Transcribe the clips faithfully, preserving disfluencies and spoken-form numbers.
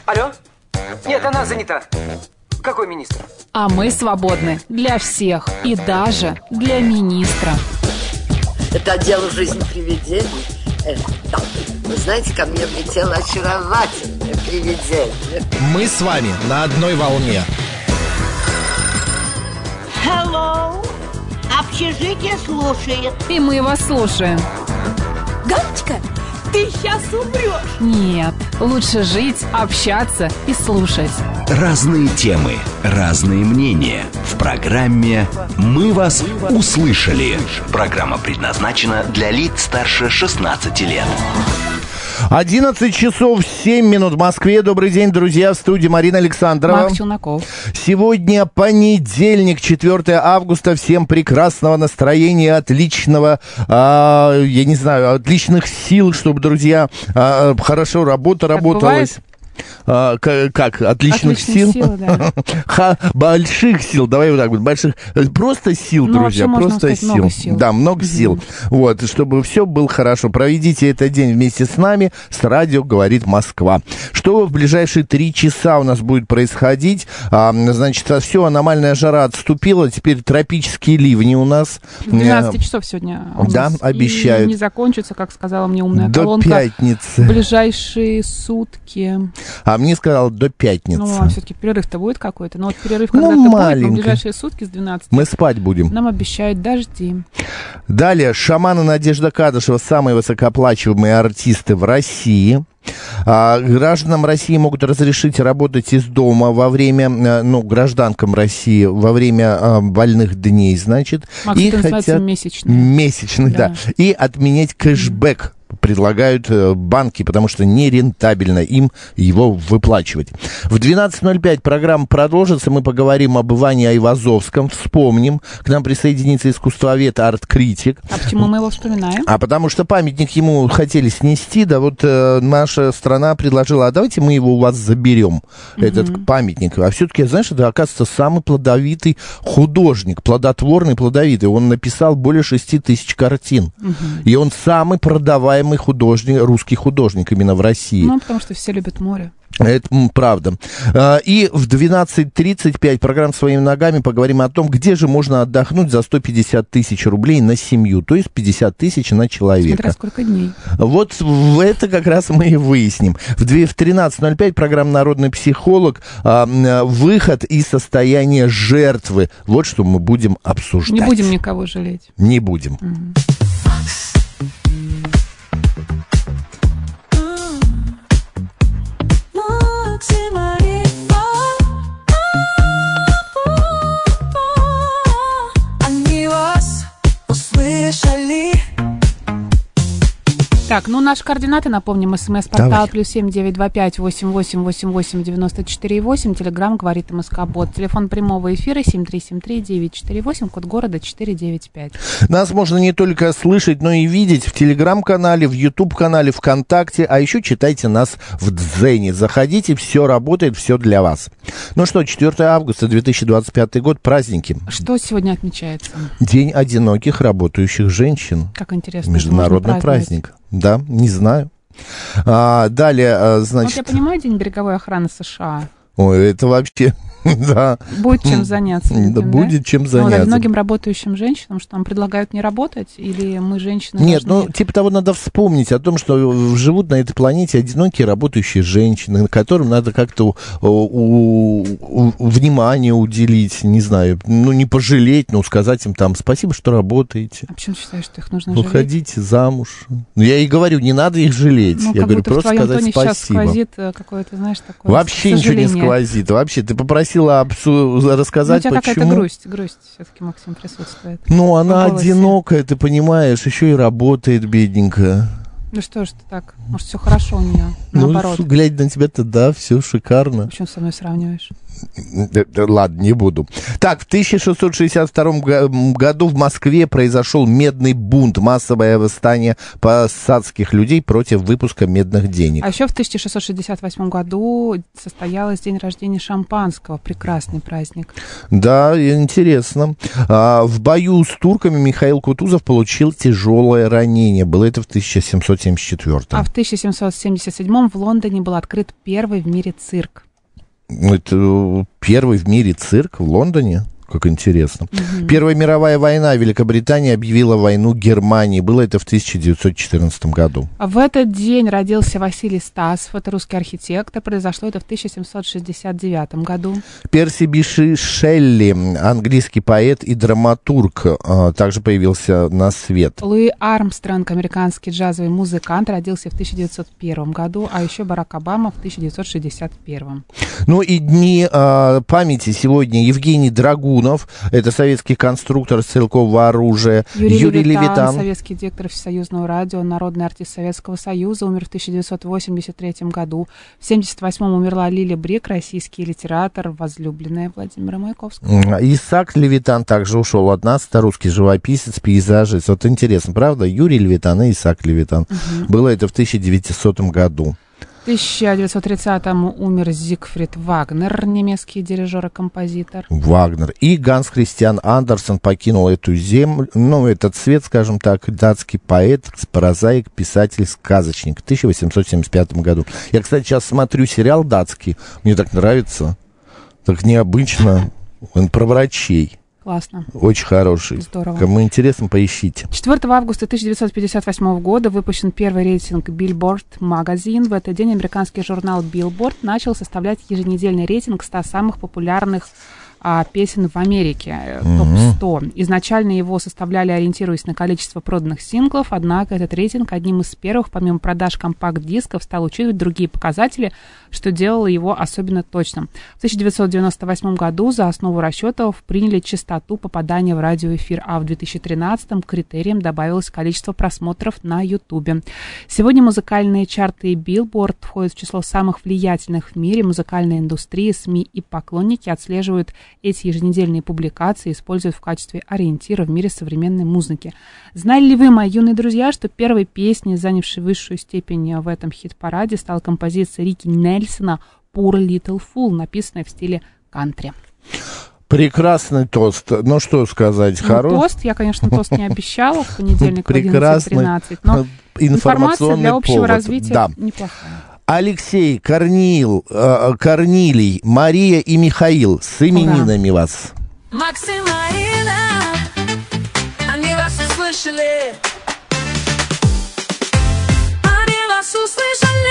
Алло? Нет, она занята. Какой министр? А мы свободны для всех и даже для министра. Это дело жизни привидений. Э, да. Вы знаете, ко мне влетело очаровательное привидение. Мы с вами на одной волне. Hello. Общежитие слушает. И мы вас слушаем. Галочка, ты сейчас умрешь. Нет, лучше жить, общаться и слушать. Разные темы, разные мнения. В программе «Мы вас услышали». Программа предназначена для лиц старше шестнадцати лет. одиннадцать часов семь минут в Москве. Добрый день, друзья, в студии Марина Александрова. Марк Челноков. Сегодня понедельник, четвёртое августа. Всем прекрасного настроения, отличного, а, я не знаю, отличных сил, чтобы, друзья, а, хорошо работа Так работалась. бывает? А, как, как? Отличных, Отличных сил? сил, да. Ха, больших сил, давай вот так вот, больших, просто сил, Ну, друзья, вообще, можно просто сказать, сил. много сил. Да, много сил. Вот, чтобы все было хорошо. Проведите этот день вместе с нами, с радио «Говорит Москва». Что в ближайшие три часа у нас будет происходить? А, значит, все, аномальная жара отступила, теперь тропические ливни у нас. С двенадцати часов сегодня у нас. Да, обещают. И не закончится, как сказала мне умная До колонка. пятницы. В ближайшие сутки. А мне сказал, до пятницы. Ну, а все-таки перерыв-то будет какой-то. Но вот перерыв когда-то Ну, будет, маленький. но в ближайшие сутки с двенадцати Мы спать будем. нам обещают дожди. Далее, шаманы Надежда Кадышева, самые высокооплачиваемые артисты в России. А, гражданам России могут разрешить работать из дома во время, ну, гражданкам России во время а, больных дней, значит. Макс, и это называется хотят... месячные. Месячных, да. Да. И отменять кэшбэк. Предлагают э, банки, потому что нерентабельно им его выплачивать. В двенадцать ноль пять программа продолжится. Мы поговорим об Иване Айвазовском. Вспомним. К нам присоединится искусствовед, арт-критик. А почему мы его вспоминаем? А потому что памятник ему хотели снести. Да вот э, наша страна предложила, а давайте мы его у вас заберем, mm-hmm. этот памятник. А все-таки, знаешь, это, оказывается, самый плодовитый художник. Плодотворный, плодовитый. Он написал более шести тысяч картин. Mm-hmm. И он самый продаваемый художник, русский художник именно в России. Ну, потому что все любят море. Это правда. И в двенадцать тридцать пять программа «Своими ногами» поговорим о том, где же можно отдохнуть за сто пятьдесят тысяч рублей на семью, то есть пятьдесят тысяч на человека. Смотря сколько дней. Вот это как раз мы и выясним. В тринадцать ноль пять программа «Народный психолог», выход из состояния жертвы. Вот что мы будем обсуждать. Не будем никого жалеть. Не будем. Угу. Так, ну наши координаты, напомним, смс-портал плюс семь девять два пять восемь восемь восемь восемь девяносто четыре восемь, телеграмм «Говорит МСК-бот», телефон прямого эфира семь три семь три девять четыре восемь, код города четыре девять пять. Нас можно не только слышать, но и видеть в телеграм-канале, в ютуб-канале, ВКонтакте, а еще читайте нас в Дзене. Заходите, все работает, все для вас. Ну что, четвёртое августа две тысячи двадцать пятый год, праздники. Что сегодня отмечается? День одиноких работающих женщин. Как интересно. Международный праздник. Да, не знаю. А, далее, значит... Вот я понимаю, День береговой охраны США. Ой, это вообще... Да. Будет чем заняться. Этим, да, будет да? чем Ну, заняться. да, многим работающим женщинам, что нам предлагают не работать, или мы, женщины, Нет, должны... ну, типа того, надо вспомнить о том, что живут на этой планете одинокие работающие женщины, которым надо как-то у, у, у, внимание уделить, не знаю, ну, не пожалеть, но сказать им там спасибо, что работаете. А почему ты считаешь, что их нужно жалеть? Уходите замуж. Ну, я и говорю, не надо их жалеть. Ну, я говорю, просто сказать тоне спасибо. Сейчас сквозит какое-то, знаешь, такое вообще сожаление. Ничего не сквозит. Вообще, ты попросила обсу... рассказать, ну, у тебя почему... какая-то грусть, грусть все-таки, Максим, присутствует. Ну, она одинокая, ты понимаешь, еще и работает, бедненькая. Ну что ж ты так? Может, все хорошо у нее, наоборот. Ну, глядя на тебя-то, да, все шикарно. Почему со мной сравниваешь? Ладно, не буду. Так, в тысяча шестьсот шестьдесят втором году в Москве произошел медный бунт, массовое восстание посадских людей против выпуска медных денег. А еще в тысяча шестьсот шестьдесят восьмом году состоялось день рождения шампанского. Прекрасный праздник. Да, интересно. А, в бою с турками Михаил Кутузов получил тяжелое ранение. Было это в тысяча семьсот семьдесят четвёртом. А в тысяча семьсот семьдесят седьмом в Лондоне был открыт первый в мире цирк. Это первый в мире цирк в Лондоне? Как интересно. Угу. Первая мировая война. Великобритания объявила войну Германии. Было это в тысяча девятьсот четырнадцатом году. В этот день родился Василий Стасов, это русский архитектор. Произошло это в тысяча семьсот шестьдесят девятом году. Перси Биши Шелли, английский поэт и драматург, также появился на свет. Луи Армстронг, американский джазовый музыкант, родился в тысяча девятьсот первом году, а еще Барак Обама в тысяча девятьсот шестьдесят первом. Ну и дни э, памяти сегодня. Евгений Драгунов, это советский конструктор стрелкового оружия. Юрий, Юрий Левитан, Левитан, советский диктор Всесоюзного радио, народный артист Советского Союза, умер в тысяча девятьсот восемьдесят третьем году. В семьдесят восьмом умерла Лиля Брик, российский литератор, возлюбленная Владимира Маяковского. Исаак Левитан также ушел от нас, это русский живописец, пейзажист. Вот интересно, правда? Юрий Левитан и Исаак Левитан. Угу. Было это в тысяча девятисотом году. В тысяча девятьсот тридцатом умер Зигфрид Вагнер, немецкий дирижер и композитор. Вагнер. И Ганс Христиан Андерсен покинул эту землю, ну, этот свет, скажем так, датский поэт, прозаик, писатель, сказочник в тысяча восемьсот семьдесят пятом году. Я, кстати, сейчас смотрю сериал датский, мне так нравится, так необычно, он про врачей. Классно. Очень хороший. Здорово. Кому интересно, поищите. четвёртого августа тысяча девятьсот пятьдесят восьмого года выпущен первый рейтинг Billboard Magazine. В этот день американский журнал Billboard начал составлять еженедельный рейтинг ста самых популярных а, песен в Америке, топ сто. Изначально его составляли, ориентируясь на количество проданных синглов, однако этот рейтинг одним из первых, помимо продаж компакт-дисков, стал учитывать другие показатели, что делало его особенно точным. В тысяча девятьсот девяносто восьмом году за основу расчетов приняли частоту попадания в радиоэфир, а в две тысячи тринадцатом к критериям добавилось количество просмотров на Ютубе. Сегодня музыкальные чарты Billboard входят в число самых влиятельных в мире. Музыкальная индустрия, СМИ и поклонники отслеживают эти еженедельные публикации, используют в качестве ориентира в мире современной музыки. Знали ли вы, мои юные друзья, что первой песней, занявшей высшую степень в этом хит-параде, стала композиция Рики Нельсона «Poor Little Fool», написанная в стиле кантри? Прекрасный тост. Ну, что сказать, ну, хороший. Тост, я, конечно, тост не обещала в понедельник в одиннадцать тринадцать, но информация для общего повод. развития да. неплохая. Алексей, Корнил, э, Корнилий, Мария и Михаил, с именинами Ура. вас. Макс и Марина, они вас услышали. Они вас услышали.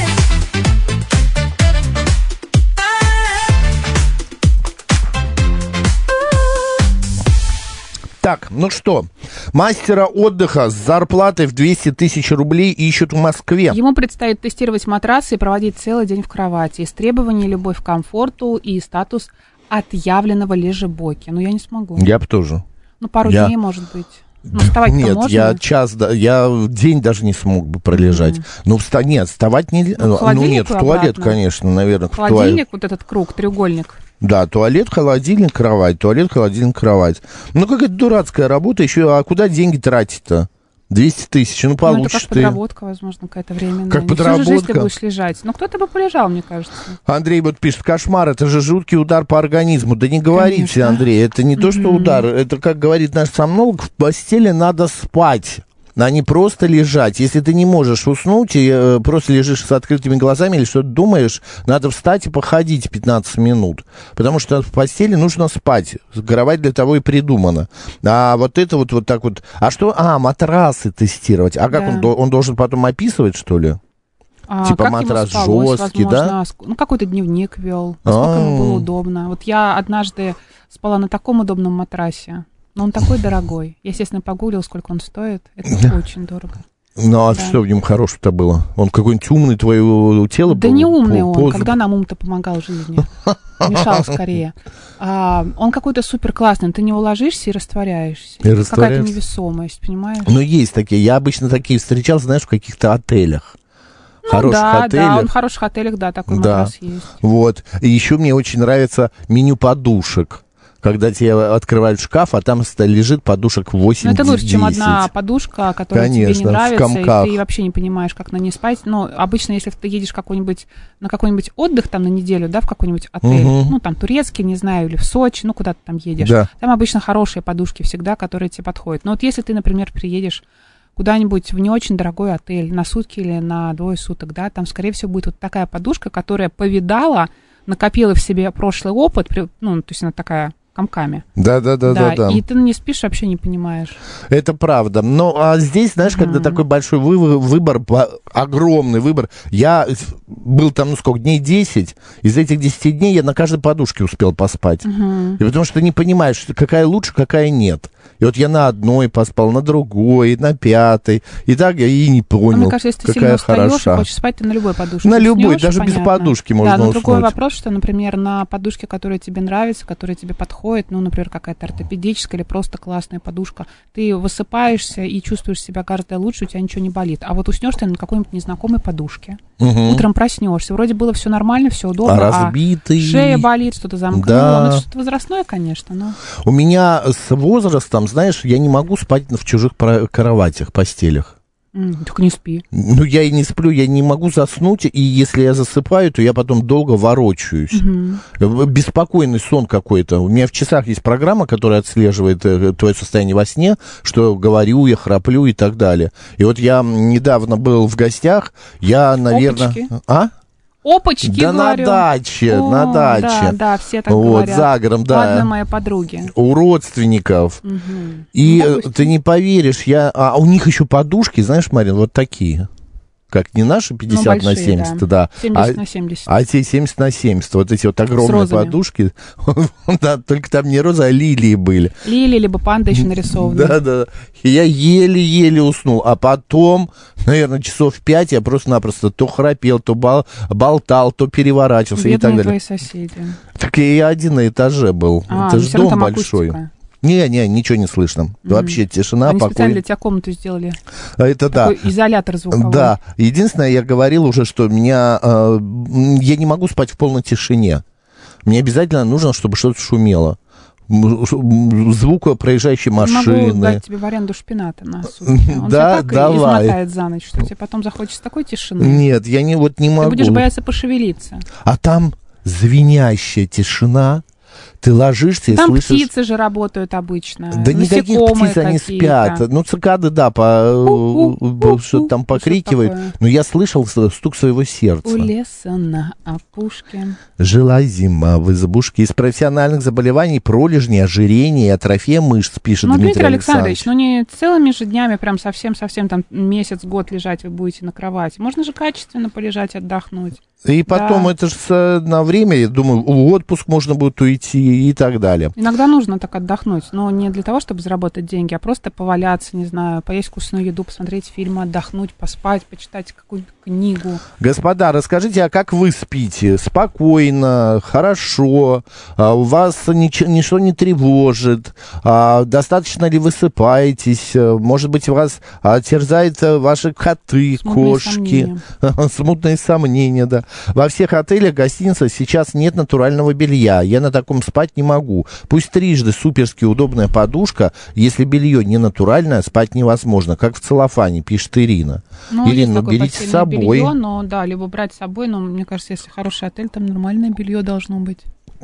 Так, ну что, мастера отдыха с зарплатой в двести тысяч рублей ищут в Москве. Ему предстоит тестировать матрасы и проводить целый день в кровати. Из требований любовь к комфорту и статус отъявленного лежебоки. Ну, я не смогу. Я бы тоже. Ну, пару я... дней, может быть. Ну, вставать-то Нет, можно? я час, я день даже не смог бы пролежать. Mm-hmm. Ну, вста... нет, вставать не... Ну, ну нет, в туалет, обратно. конечно, наверное. Холодильник, в туалет. вот этот круг, треугольник. Да, туалет, холодильник, кровать, туалет, холодильник, кровать. Ну, какая-то дурацкая работа еще, а куда деньги тратить-то? двести тысяч, ну, получишь ну, это как ты. подработка, возможно, какая-то временная. Как не подработка. Всю жизнь ты будешь лежать. Ну, кто-то бы полежал, мне кажется. Андрей вот пишет, кошмар, это же жуткий удар по организму. Да не говорите, Конечно. Андрей, это не mm-hmm. то, что удар, это, как говорит наш сомнолог, в постели надо спать. А не просто лежать. Если ты не можешь уснуть и э, просто лежишь с открытыми глазами или что-то думаешь, надо встать и походить пятнадцать минут. Потому что в постели нужно спать. Кровать для того и придумана. А вот это вот, вот так вот... А что? А, матрасы тестировать. А как да. он, он должен потом описывать, что ли? А, типа как матрас спалось, жесткий, возможно, да? Ну, какой-то дневник вел. Насколько А-а-а. ему было удобно. Вот я однажды спала на таком удобном матрасе. Но он такой дорогой. Я, естественно, погуглил, сколько он стоит. Это очень дорого. Ну, а да. что в нем хорошего-то было? Он какой-нибудь умный, твое тело Да был? не умный он. Позже. Когда нам ум-то помогал в жизни? Мешал скорее. А, он какой-то супер классный. Ты не ложишься и растворяешься. И растворяешься. Какая-то невесомость, понимаешь? Ну, есть такие. Я обычно такие встречал, знаешь, в каких-то отелях. Ну, хороших да, отелях. да, он в хороших отелях, да, такой да. матрас есть. Вот. И еще мне очень нравится меню подушек. Когда тебе открывают шкаф, а там лежит подушек восемь-десять. Ну, это лучше, чем одна подушка, которая Конечно, тебе не нравится, и ты вообще не понимаешь, как на ней спать. Но обычно, если ты едешь какой-нибудь, на какой-нибудь отдых там на неделю, да, в какой-нибудь отель, угу. ну, там, турецкий, не знаю, или в Сочи, ну, куда ты там едешь, да. там обычно хорошие подушки всегда, которые тебе подходят. Но вот если ты, например, приедешь куда-нибудь в не очень дорогой отель на сутки или на двое суток, да, там, скорее всего, будет вот такая подушка, которая повидала, накопила в себе прошлый опыт, ну, то есть она такая комками. Да, да, да, да, да. И ты не спишь, вообще не понимаешь. Это правда. Но а здесь, знаешь, uh-huh. когда такой большой вы- выбор, огромный выбор, я был там, ну сколько, дней десять, из этих десяти дней я на каждой подушке успел поспать. Uh-huh. И потому что ты не понимаешь, какая лучше, какая нет. И вот я на одной поспал, на другой, на пятой. И так я и не понял, ну, мне кажется, если ты какая сильно устаешь хороша. И хочешь спать, ты на любой подушке На любой, уснешь, даже понятно. Без подушки можно уснуть. Да, но уснуть. другой вопрос, что, например, на подушке, которая тебе нравится, которая тебе подходит, ну, например, какая-то ортопедическая или просто классная подушка, ты высыпаешься и чувствуешь себя гораздо лучше, у тебя ничего не болит. А вот уснешь ты на какой-нибудь незнакомой подушке. Угу. Утром проснешься, вроде было все нормально, все удобно, а, разбитый. а шея болит, что-то замкнуло. Да. Ну, это что-то возрастное, конечно, но... У меня с возрастом, знаешь, я не могу спать в чужих кроватях, постелях. Mm, так не спи. Ну, я и не сплю, я не могу заснуть, и если я засыпаю, то я потом долго ворочаюсь. Mm-hmm. Беспокойный сон какой-то. У меня в часах есть программа, которая отслеживает твое состояние во сне, что говорю, я храплю и так далее. И вот я недавно был в гостях, я, наверное... Опачки. А? Опачки, да говорю. на даче, О, на даче. Да, да, все так вот, говорят. за городом, да. Ладно, моей подруги. У родственников. Угу. И ну, ты не поверишь, я... А у них еще подушки, знаешь, Марин, вот такие. Как не наши пятьдесят ну, большие, на семьдесят, да. да. семьдесят а, на семьдесят. А те семьдесят на семьдесят. Вот эти вот огромные подушки. Да, только там не роза, а лилии были. Лилии, либо панда еще нарисованы. Да, да. И я еле-еле уснул. А потом, наверное, часов пять я просто-напросто то храпел, то бол- болтал, то переворачивался. Бедные и так далее. твои соседи. Так я один на этаже был. А, это же дом большой. Акустика. Не-не, ничего не слышно. Mm-hmm. Вообще тишина, Они покой. специально для тебя комнату сделали. Это такой да. изолятор звуковой. Да. Единственное, я говорил уже, что меня... Э, я не могу спать в полной тишине. Мне обязательно нужно, чтобы что-то шумело. Звук проезжающей машины. Могу дать тебе в аренду шпината на сутки. Он да, тебя так давай. измотает за ночь, что тебе потом захочется такой тишины. Нет, я не, вот не могу. Ты будешь бояться пошевелиться. А там звенящая тишина. Ты ложишься и там слышишь... Там птицы же работают обычно. Да никаких птиц, они спят. Ну, цикады, да, по... что-то там покрикивают. Но я слышал стук своего сердца. У леса на опушке. Жила зима в избушке. Из профессиональных заболеваний пролежни, ожирение и атрофия мышц, пишет ну, Дмитрий, Дмитрий Александрович. Александрович, ну не целыми же днями, прям совсем-совсем там месяц-год лежать вы будете на кровати. Можно же качественно полежать, отдохнуть. И потом да. это же на время, я думаю, в отпуск можно будет уйти и так далее. Иногда нужно так отдохнуть, но не для того, чтобы заработать деньги, а просто поваляться, не знаю, поесть вкусную еду, посмотреть фильмы, отдохнуть, поспать, почитать какую-то книгу. Господа, расскажите, а как вы спите? Спокойно, хорошо, а у вас ничего, ничто не тревожит, а достаточно ли высыпаетесь? Может быть, вас а, терзают ваши коты, Смутные кошки? Сомнения. Смутные сомнения, да. Во всех отелях, гостиницах сейчас нет натурального белья. Я на таком спать не могу. Пусть трижды суперски удобная подушка, если белье не натуральное, спать невозможно. Как в целлофане, пишет Ирина. Ну, Ирина, ну, берите с собой. Белье, но да, либо брать с собой, но мне кажется, если хороший отель, там нормальное белье должно быть.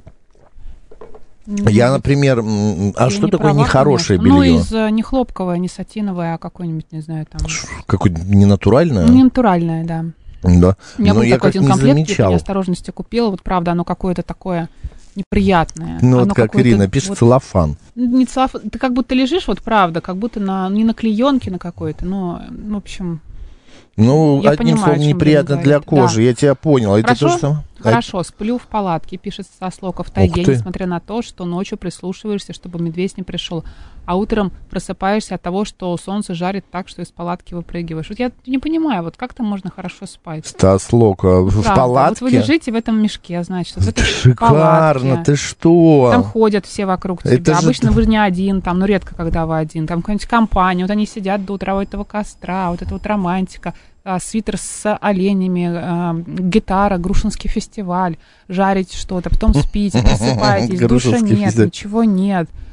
Я, например, а я что не такое права, нехорошее конечно. белье? Ну, из не хлопковое, не сатиновое, а какое-нибудь, не знаю, там... Какое-нибудь ненатуральное? Не натуральное, да. Да. У меня но был я такой как один не комплект, замечал. я по неосторожности купила, вот правда, оно какое-то такое неприятное. Ну, оно вот как Ирина пишет, вот, целлофан. Не целлофан, ты как будто лежишь, вот правда, как будто на, не на клеенке на какой-то, но, в общем... Ну, я одним понимаю, словом, неприятно для кожи, да. Я тебя понял. Хорошо, это то, что... хорошо, сплю в палатке, пишет Сослока в тайге, несмотря на то, что ночью прислушиваешься, чтобы медведь не пришел, а утром просыпаешься от того, что солнце жарит так, что из палатки выпрыгиваешь. Вот я не понимаю, вот как там можно хорошо спать? Сослока, в Правда. палатке? Вот вы лежите в этом мешке, значит, в этой Шикарно, палатке. Ты что? Там ходят все вокруг тебя. Это Обычно же... вы не один, там, ну, редко, когда вы один. Там какая-нибудь компания, вот они сидят до утра у этого костра, вот это вот романтика, а, свитер с оленями, а, гитара, Грушинский фестиваль, жарить что-то, потом спите, просыпаетесь, душа нет, ничего нет.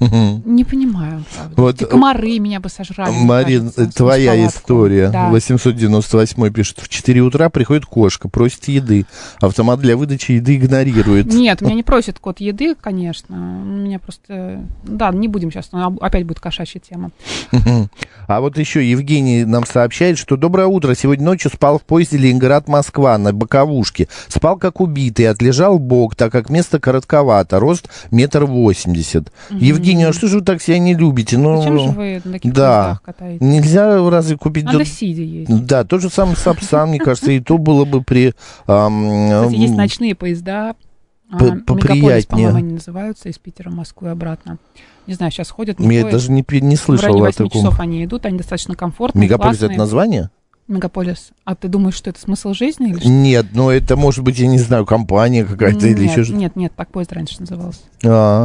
Угу. Не понимаю, правда. Вот, Эти комары меня бы сожрали. Марин, кажется, твоя история. Да. восемьсот девяносто восьмой пишет, в четыре утра приходит кошка, просит еды. Автомат для выдачи еды игнорирует. Нет, меня не просит кот еды, конечно. Меня просто... Да, не будем сейчас, опять будет кошачья тема. А вот еще Евгений нам сообщает, что доброе утро. Сегодня ночью спал в поезде Ленинград-Москва на боковушке. Спал как убитый, отлежал бок, так как место коротковато. Рост метр восемьдесят. Евгений, а что же вы так себя не любите? Ну, зачем же вы на таких да. поездах катаетесь? Нельзя разве купить... Надо сидя ездить. Да, то же самое Сапсан, мне кажется, и то было бы при... Кстати, есть ночные поезда. Мегаполис, по-моему, они называются, из Питера в Москву и обратно. Не знаю, сейчас ходят, не Я ходят. даже не, не слышал о таком. В районе о таком. часов они идут, они достаточно комфортные, Мегаполис — классные. это название? Мегаполис. А ты думаешь, что это смысл жизни или что? Нет, но это может быть, я не знаю, компания какая-то нет, или еще что-то. Нет, нет, так поезд раньше назывался. А-а.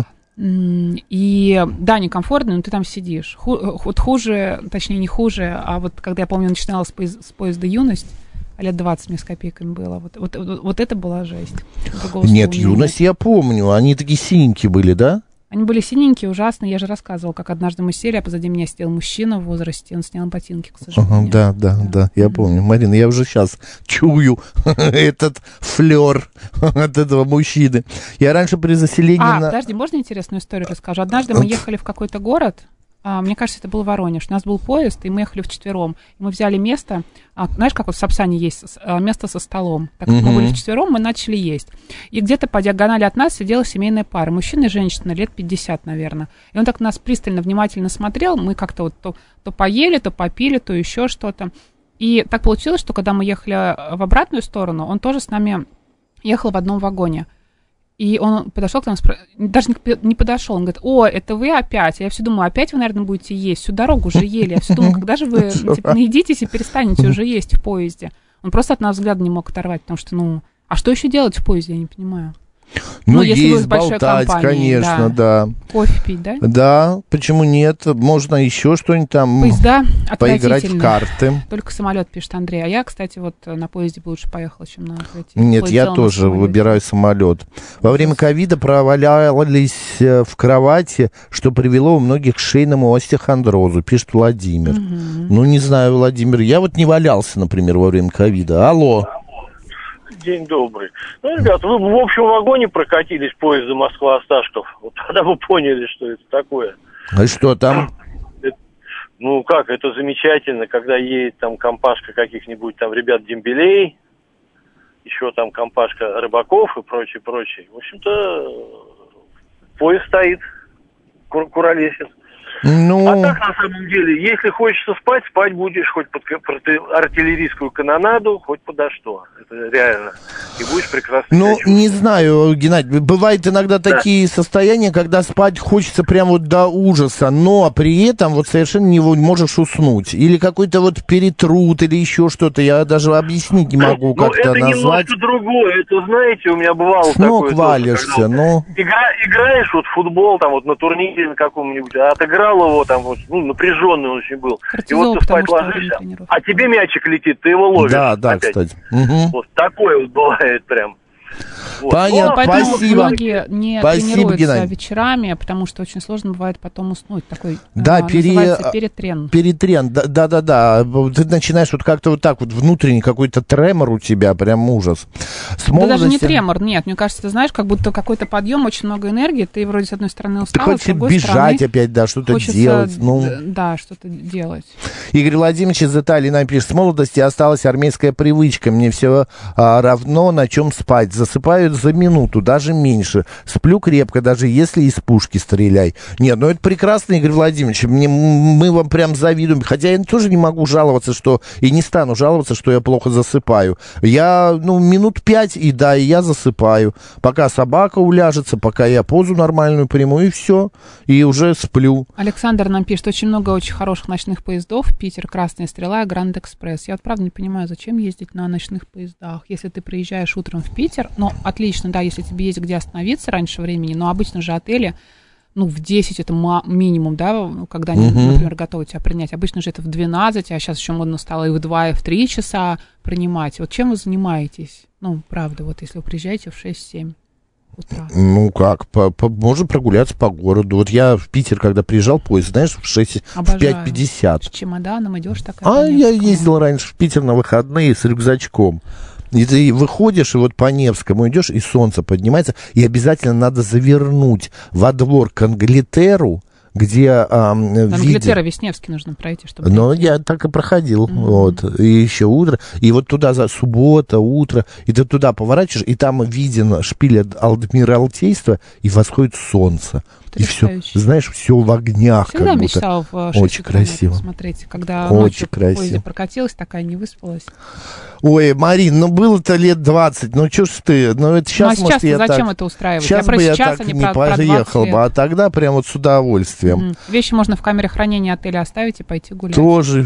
И да, они комфортные, но ты там сидишь. Ху- вот хуже, точнее не хуже, а вот когда я помню, начинала с, поезд, с поезда «Юность», а лет двадцать мне с копейками было, вот, вот, вот, вот это была жесть. Нет, «Юность» я помню, они такие синенькие были, да? Они были синенькие, ужасные. Я же рассказывала, как однажды мы сели, а позади меня сидел мужчина в возрасте, он снял ботинки, к сожалению. Ага, да, да, да, да, я mm-hmm. помню. Марина, я уже сейчас чую этот флер от этого мужчины. Я раньше при заселении... А, на... подожди, можно интересную историю расскажу? Однажды мы ехали в какой-то город, а, мне кажется, это был Воронеж. У нас был поезд, и мы ехали вчетвером. И мы взяли место, а, знаешь, как вот в Сапсане есть а, место со столом. Так как mm-hmm. мы были вчетвером, мы начали есть. И где-то по диагонали от нас сидела семейная пара. Мужчина и женщина, лет пятьдесят, наверное. И он так нас пристально, внимательно смотрел. Мы как-то вот то, то поели, то попили, то еще что-то. И так получилось, что когда мы ехали в обратную сторону, он тоже с нами ехал в одном вагоне. И он подошел к нам, даже не подошел, он говорит: о, это вы опять? Я все думаю, опять вы, наверное, будете есть, всю дорогу уже ели. Я все думаю, когда же вы типа, наедитесь и перестанете уже есть в поезде? Он просто от нас взгляда не мог оторвать, потому что, ну, а что еще делать в поезде, я не понимаю. Ну, ну если есть, вы с большой болтать, компанией, конечно, да. да. Кофе пить, да? Да, почему нет? Можно еще что-нибудь там Поезда поиграть в карты. Только самолет, пишет Андрей. А я, кстати, вот на поезде бы лучше поехала, чем на поезде. Нет, я тоже выбираю самолет. Во время ковида провалялись в кровати, что привело у многих к шейному остеохондрозу, пишет Владимир. Угу. Ну, не знаю, Владимир, я вот не валялся, например, во время ковида. Алло. День добрый. Ну, ребята, вы в общем вагоне прокатились поезда Москва-Осташков. Вот тогда вы поняли, что это такое. А что там? Это, ну, как, это замечательно, когда едет там компашка каких-нибудь там ребят-дембелей, еще там компашка рыбаков и прочее, прочее. В общем-то, поезд стоит, кур- куролесит. Ну... А так, на самом деле, если хочется спать, спать будешь хоть под артиллерийскую канонаду, хоть подо что. Это реально. И будешь прекрасно. Ну, не знаю, Геннадий, бывают иногда да. такие состояния, когда спать хочется прям вот до ужаса, но при этом вот совершенно не можешь уснуть. Или какой-то вот перетрут, или еще что-то. Я даже объяснить не могу, как это назвать. Это немножко другое. Это, знаете, у меня бывало с ног валишься, ну... Игра, играешь вот в футбол, там вот на турнире на каком-нибудь, а отыграл его там вот, ну, напряженный он очень был. Кортизол, и вот ты спать ложишься, а тебе мячик летит, ты его ловишь. Да, да, опять. Кстати. Угу. Вот такое вот бывает прям. Вот. Понятно, ну, поэтому спасибо. многие не спасибо, тренируются Геннадий. вечерами, потому что очень сложно бывает потом уснуть. Такой, да, а, пере... называется перетрен. Перетрен, да-да-да. Ты начинаешь вот как-то вот так вот, внутренний какой-то тремор у тебя, прям ужас. С молодости... Да даже не тремор, нет. Мне кажется, ты знаешь, как будто какой-то подъем, очень много энергии, ты вроде с одной стороны устал, ты хочешь с другой бежать стороны опять, да, что-то хочется, делать. Ну... Да, что-то делать. Игорь Владимирович из Италии нам пишет: с молодости осталась армейская привычка, мне все а, равно на чем спать. Засыпают за минуту, даже меньше. Сплю крепко, даже если из пушки стреляй. Нет, ну это прекрасно, Игорь Владимирович. Мне, мы вам прям завидуем. Хотя я тоже не могу жаловаться, что... И не стану жаловаться, что я плохо засыпаю. Я, ну, минут пять, и да, и я засыпаю. Пока собака уляжется, пока я позу нормальную приму, и все. И уже сплю. Александр нам пишет: очень много очень хороших ночных поездов. Питер, Красная Стрела, Гранд Экспресс. Я вот правда не понимаю, зачем ездить на ночных поездах. Если ты приезжаешь утром в Питер, ну, отлично, да, если тебе есть где остановиться раньше времени, но обычно же отели, ну, в десять это минимум, да, когда они, uh-huh. например, готовы тебя принять. Обычно же это в двенадцать, а сейчас еще модно стало и в два, и в три часа принимать. Вот чем вы занимаетесь? Ну, правда, вот если вы приезжаете в шесть-семь. утра? Ну как, по, по, можно прогуляться по городу. Вот я в Питер, когда приезжал, поезд, знаешь, в шесть, в пять пятьдесят. С чемоданом идешь такая. А я ездил раньше в Питер на выходные с рюкзачком. И ты выходишь, и вот по Невскому идешь, и солнце поднимается, и обязательно надо завернуть во двор к Англитеру, где а, Англитера, Вишневский нужно пройти, чтобы... Ну, я так и проходил, mm-hmm. вот, и еще утро, и вот туда, за суббота, утро, и ты туда поворачиваешь, и там виден шпиль Адмиралтейства, и восходит солнце. И все, знаешь, все в огнях. Всегда как мечтал будто. в шесть Очень красиво. Смотрите, когда очень ночью красиво. в поезде прокатилась, такая не выспалась. Ой, Марин, ну было-то лет двадцать, ну что ж ты, ну это сейчас, ну, а сейчас может, я зачем так... это устраивать? Сейчас я бы я сейчас, так а не не про, поехал про бы, а тогда прям вот с удовольствием. Mm. Вещи можно в камере хранения отеля оставить и пойти гулять. Тоже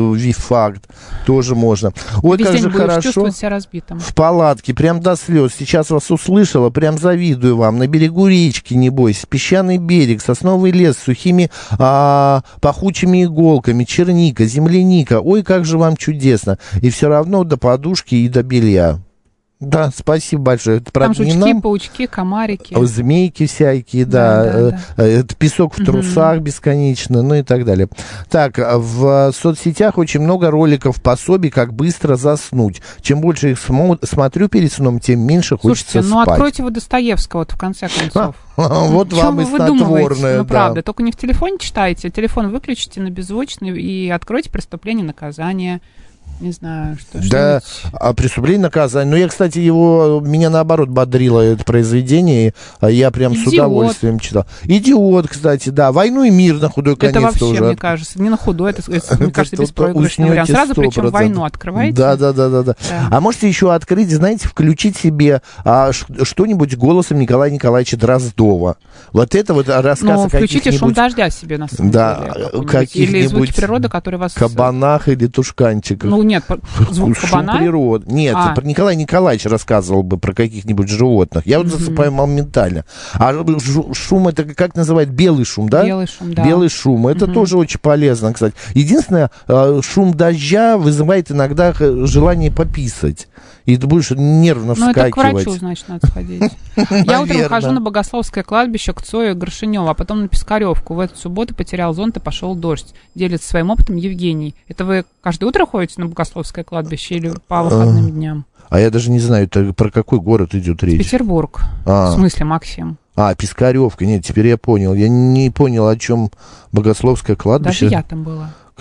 факт, тоже можно. Ой, Весь как день же будешь хорошо. чувствовать себя разбитым. В палатке, прям до слез. Сейчас вас услышала, прям завидую вам. На берегу речки, небось, песчаный берег, сосновый лес с сухими а, пахучими иголками, черника, земляника. Ой, как же вам чудесно. И все равно до подушки и до белья. Да, спасибо большое. Это, правда, там жучки, не нам. паучки, комарики. Змейки всякие, да. да, да, да. Это песок в трусах угу. бесконечно, ну и так далее. Так, в соцсетях очень много роликов, пособий, как быстро заснуть. Чем больше их смо- смотрю перед сном, тем меньше хочется Слушайте, спать. ну откройте вы Достоевского, вот в конце концов. Вот вам и снотворное. Ну, правда, только не в телефоне читайте, телефон выключите на беззвучный и откройте «Преступление и наказание». Не знаю, что... Да, а преступление, наказание. Ну, я, кстати, его... Меня, наоборот, бодрило это произведение. А я прям Идиот. С удовольствием читал. «Идиот», кстати, да. «Войну и мир» на худой конец это вообще, тоже. мне кажется, не на худой, это, это мне кажется, беспроигрышный вариант. Сразу причем «Войну» открываете. Да, да, да, да, да. А можете еще открыть, знаете, включить себе а, что-нибудь голосом Николая Николаевича Дроздова. Вот это вот рассказ ну, о включите «Шум дождя» себе, на самом да, деле. каких-нибудь или «Звуки природы», которые вас... кабанах или тушканчиках. Ну, нет, звук кабана. Природы. Нет, а. про Николай Николаевич рассказывал бы про каких-нибудь животных. Я вот mm-hmm. поймал ментально. А шум, это как называют? Белый шум, да? Белый шум, да. Белый шум. Это mm-hmm. тоже очень полезно, кстати. Единственное, шум дождя вызывает иногда желание пописать. И ты будешь нервно вскакивать. Ну, это к врачу, значит, надо сходить. Я утром хожу на Богословское кладбище к Цою и Горшиневу, а потом на Пискаревку. В эту субботу потерял зонт и пошел дождь. Делится своим опытом Евгений. Это вы каждое утро ходите на Богословское кладбище или по выходным дням? А я даже не знаю, это про какой город идет речь. Петербург. А. В смысле, Максим? А, Пискаревка. Нет, теперь я понял. Я не понял, о чем Богословское кладбище. Даже я там была. К,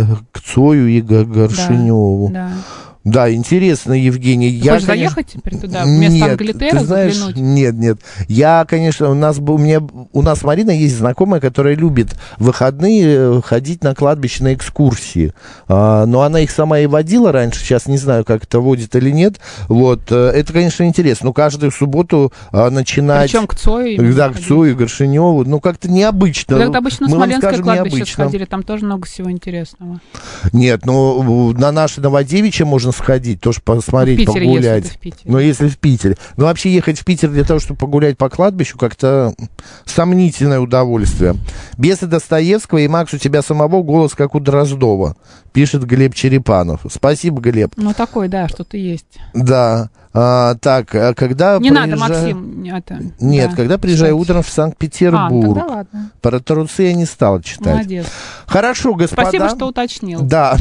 к Цою и Горшиневу. Да, да. Да, интересно, Евгений. Ты я, хочешь конечно... заехать теперь туда, вместо нет, Англитера ты знаешь, заглянуть? Нет, нет. Я, конечно, у нас, у меня, у нас Марина есть знакомая, которая любит в выходные ходить на кладбище на экскурсии. А, но она их сама и водила раньше, сейчас не знаю, как это водит или нет. Вот, это, конечно, интересно. Ну, каждую субботу а, начинать... Причем к Цою? Да, к Цою, Горшиневу. Ну, как-то необычно. Когда обычно на Смоленское скажем, кладбище необычно. сходили, там тоже много всего интересного. Нет, ну, на наше Новодевичье можно сходить, тоже посмотреть, в Питере, погулять. Если в Питере. Ну, если в Питере. Ну, вообще ехать в Питер для того, чтобы погулять по кладбищу, как-то сомнительное удовольствие. Бесы Достоевского и Макс, у тебя самого голос, как у Дроздова, пишет Глеб Черепанов. Спасибо, Глеб. Ну, такой, да, что-то есть. Да. А, так, а когда Не приезжаю... надо, Максим. Это... Нет, да, когда приезжаю кстати. утром в Санкт-Петербург. А, тогда ладно. Про трусы я не стал читать. Молодец. Хорошо, господа. Спасибо, что уточнил. Да.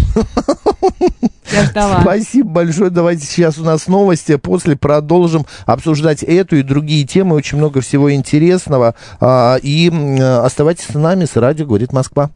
Я ждала. Спасибо большое. Давайте сейчас у нас новости. После продолжим обсуждать эту и другие темы. Очень много всего интересного. И оставайтесь с нами. С радио «Говорит Москва».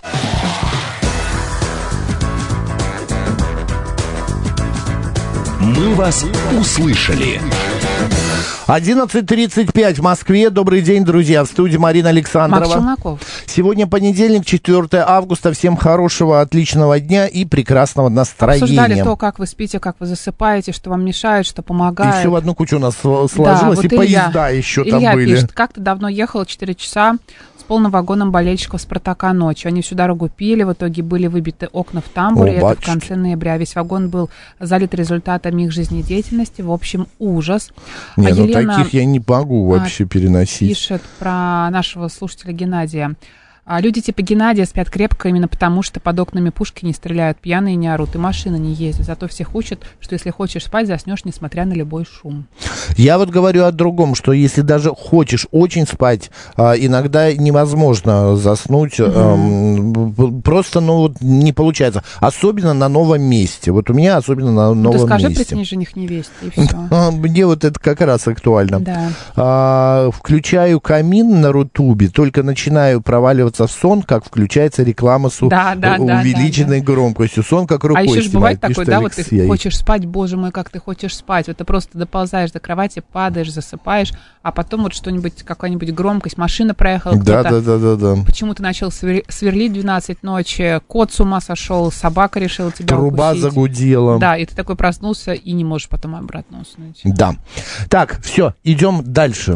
Мы вас услышали. одиннадцать тридцать пять в Москве. Добрый день, друзья. В студии Марина Александрова. Макс Челноков. Сегодня понедельник, четвёртое августа. Всем хорошего, отличного дня и прекрасного настроения. Обсуждали то, как вы спите, как вы засыпаете, что вам мешает, что помогает. И все в одну кучу у нас сложилось. Да, вот и Илья, поезда еще Илья там были. Пишет, как-то давно ехала четыре часа с полным вагоном болельщиков «Спартака» ночью. Они всю дорогу пили, в итоге были выбиты окна в тамбуре. О, это батюшки. В конце ноября. Весь вагон был залит результатами их жизнедеятельности. В общем, ужас. Не, а ну Елена таких я не могу вообще а, переносить. Пишет про нашего слушателя Геннадия. А люди типа Геннадия спят крепко именно потому, что под окнами пушки не стреляют, пьяные не орут, и машины не ездят. Зато всех учат, что если хочешь спать, заснешь, несмотря на любой шум. Я вот говорю о другом, что если даже хочешь очень спать, иногда невозможно заснуть, угу. просто, ну, вот не получается. Особенно на новом месте. Вот у меня особенно на новом месте. Ты скажи, месте. Притни жених невесте, и все. Мне вот это как раз актуально. Да. А, включаю камин на Рутубе, только начинаю проваливаться в сон, как включается реклама с да, да, увеличенной да, да. громкостью. Сон как рукой снимает. А еще же бывает такое, да, Алексей. Вот ты хочешь спать, боже мой, как ты хочешь спать. Вот ты просто доползаешь до кровати, падаешь, засыпаешь, а потом вот что-нибудь, какая-нибудь громкость, машина проехала, да, да, да, да, да. Почему ты начал сверлить в двенадцать ночи, кот с ума сошел, собака решила тебя Труба укусить. загудела. Да, и ты такой проснулся и не можешь потом обратно уснуть. Да. Так, все, идем дальше.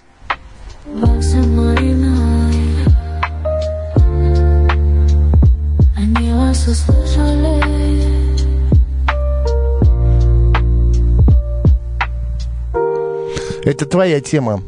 Они вас услышали. Это твоя тема.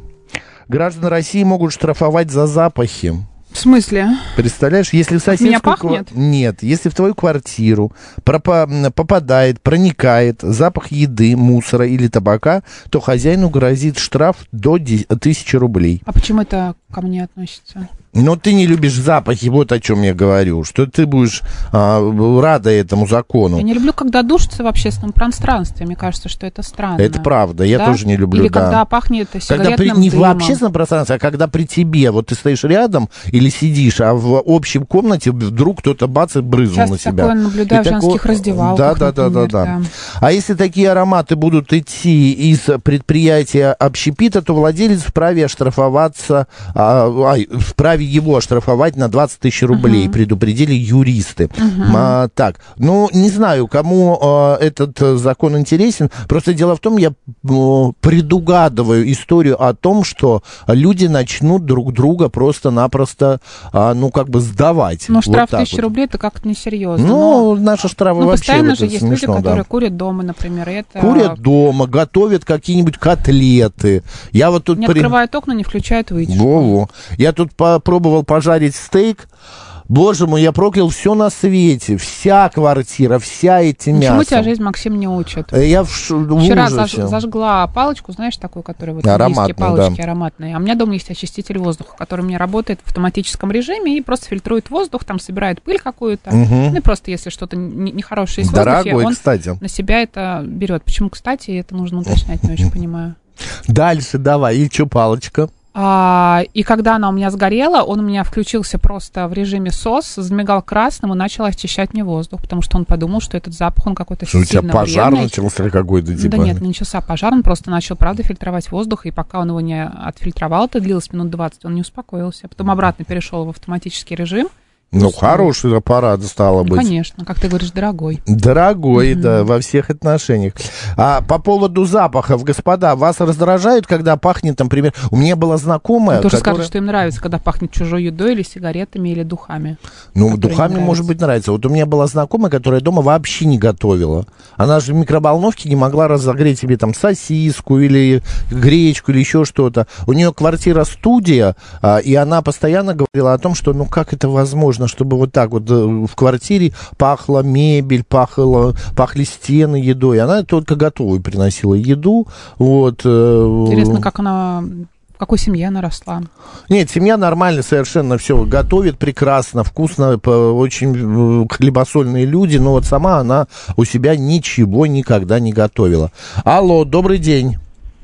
Граждан России могут штрафовать за запахи. В смысле? Представляешь, если в соседскую... Меня пахнет? Кв... Нет, если в твою квартиру пропа... попадает, проникает запах еды, мусора или табака, то хозяину грозит штраф до тысячи рублей. А почему это ко мне относится? Но ты не любишь запахи, вот о чем я говорю, что ты будешь а, рада этому закону. Я не люблю, когда душатся в общественном пространстве, мне кажется, что это странно. Это правда, я да? тоже не люблю, Или да. когда пахнет сигаретным когда при, не дымом. в общественном пространстве, а когда при тебе, вот ты стоишь рядом или сидишь, а в общей комнате вдруг кто-то бац и брызнул часто на себя. Такое наблюдаю и в женских такое... раздевалках, да, да, например, да, да, да, да. А если такие ароматы будут идти из предприятия общепита, то владелец вправе оштрафоваться, а, а, вправе его оштрафовать на двадцать тысяч рублей, uh-huh. предупредили юристы. Uh-huh. А, так, ну, не знаю, кому а, этот закон интересен, просто дело в том, я а, предугадываю историю о том, что люди начнут друг друга просто-напросто, а, ну, как бы сдавать. Ну, штраф вот тысяча вот. рублей, это как-то несерьезно. Ну, но, наши штрафы ну, вообще постоянно же есть смешно, люди, которые да. курят дома, например, и это... Курят дома, готовят какие-нибудь котлеты. Я вот тут не при... открывают окна, не включают вытяжку. Во-во. Я тут попробовал пожарить стейк. Боже мой, я проклял все на свете. Вся квартира, вся эти мясо. Почему тебя жизнь, Максим, не учит? Я в, ш... в Вчера ужасе. заж... зажгла палочку, знаешь, такую, которая вот ароматные, палочки да. ароматные. А у меня дома есть очиститель воздуха, который у меня работает в автоматическом режиме и просто фильтрует воздух, там собирает пыль какую-то. Угу. Ну и просто если что-то нехорошее есть в воздухе, он кстати. на себя это берет. Почему, кстати, это нужно уточнять, не очень понимаю. Дальше давай, и что палочка? А, и когда она у меня сгорела, он у меня включился просто в режиме сос, замигал красным и начал очищать мне воздух, потому что он подумал, что этот запах, он какой-то сильно вредный. У тебя пожар начался какой-то, типа? Да нет, не начался пожар, он просто начал, правда, фильтровать воздух, и пока он его не отфильтровал, это длилось минут двадцать, он не успокоился. Потом обратно перешел в автоматический режим. Ну, хороший аппарат стало ну, быть. Конечно, как ты говоришь, дорогой. Дорогой, mm-hmm. да, во всех отношениях. А по поводу запахов, господа, вас раздражают, когда пахнет, например... У меня была знакомая... Ты тоже которая... скажешь, что им нравится, когда пахнет чужой едой или сигаретами, или духами. Ну, духами, может быть, нравится. Вот у меня была знакомая, которая дома вообще не готовила. Она же в микроволновке не могла разогреть себе там сосиску или гречку или еще что-то. У нее квартира-студия, а, и она постоянно говорила о том, что, ну, как это возможно, чтобы вот так вот в квартире пахла мебель, пахло, пахли стены едой. Она только готовую приносила еду. Вот. Интересно, как она... В какой семье она росла? Нет, семья нормально совершенно все готовит прекрасно, вкусно, очень хлебосольные люди, но вот сама она у себя ничего никогда не готовила. Алло, добрый день.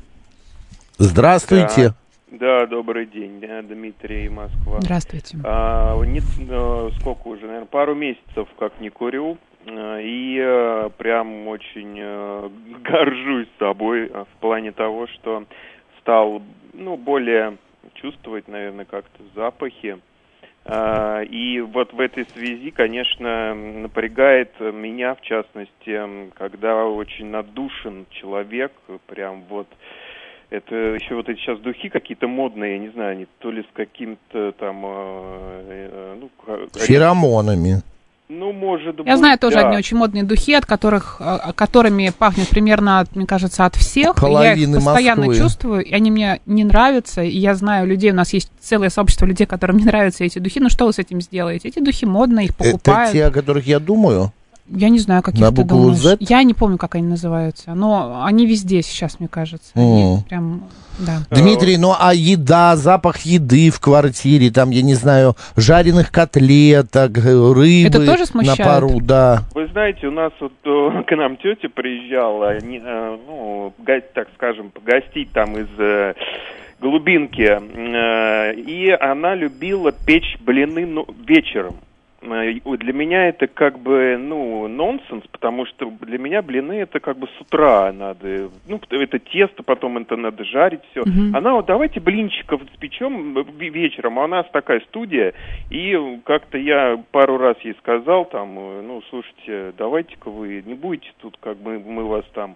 Здравствуйте. Да. Да, добрый день, Дмитрий, Москва. Здравствуйте. А, не, а, сколько уже, наверное, пару месяцев как не курю, а, и а, прям очень а, горжусь собой а, в плане того, что стал, ну, более чувствовать, наверное, как-то запахи. А, и вот в этой связи, конечно, напрягает меня, в частности, когда очень надушен человек, прям вот... Это еще вот эти сейчас духи какие-то модные, я не знаю, они то ли с каким-то там... Э, э, ну, феромонами. Ну, может быть, Я знаю тоже да. одни очень модные духи, от которых, которыми пахнет примерно, мне кажется, от всех. Половины я их постоянно Москвы. чувствую, и они мне не нравятся. И я знаю людей, у нас есть целое сообщество людей, которым не нравятся эти духи. Ну, что вы с этим сделаете? Эти духи модные, их покупают. Это те, о которых я думаю? Я не знаю, каких На ты букву думаешь. Z? Я не помню, как они называются, но они везде сейчас, мне кажется. Они прям, да. Дмитрий, ну а еда, запах еды в квартире, там, я не знаю, жареных котлеток, рыбы Это тоже на смущает? пару, да. Вы знаете, у нас вот э, к нам тетя приезжала, не, э, ну, го- так скажем, погостить там из э, глубинки, э, и она любила печь блины ну, вечером. Для меня это как бы, ну, нонсенс, потому что для меня блины это как бы с утра надо, ну, это тесто, потом это надо жарить, все. Мгм. Она вот, давайте блинчиков спечем вечером, а у нас такая студия, и как-то я пару раз ей сказал, там, ну, слушайте, давайте-ка вы не будете тут, как бы мы вас там